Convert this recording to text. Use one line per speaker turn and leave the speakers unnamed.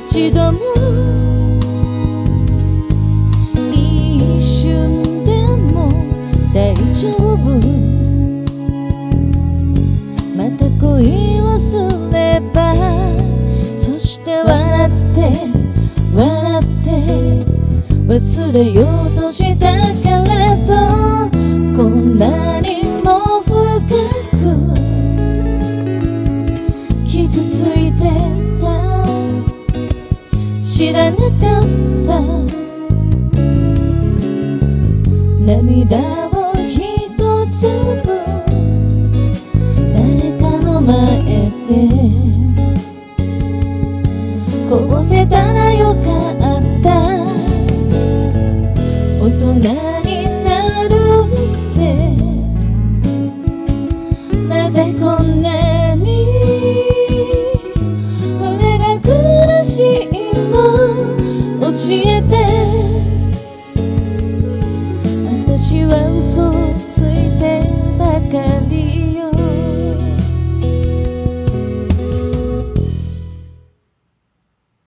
一度も一瞬でも大丈夫。また恋をすれば、そして笑って笑って忘れようとしたけれど、こんなにも深く傷ついてた。知らなかった涙を一粒誰かの前でこぼせたらよかった。大人